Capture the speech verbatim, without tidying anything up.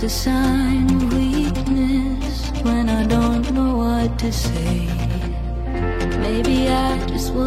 a sign of weakness when I don't know what to say. Maybe I just